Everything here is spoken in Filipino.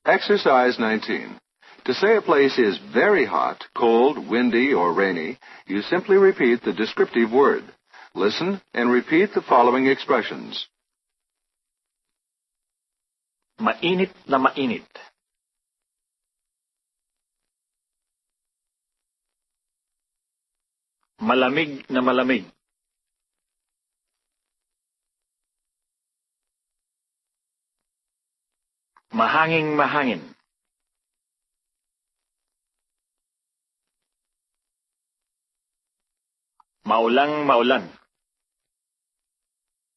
Exercise 19. To say a place is very hot, cold, windy, or rainy, you simply repeat the descriptive word. Listen and repeat the following expressions. Mainit na mainit. Malamig na malamig. Mahanging mahangin. Maulang maulan.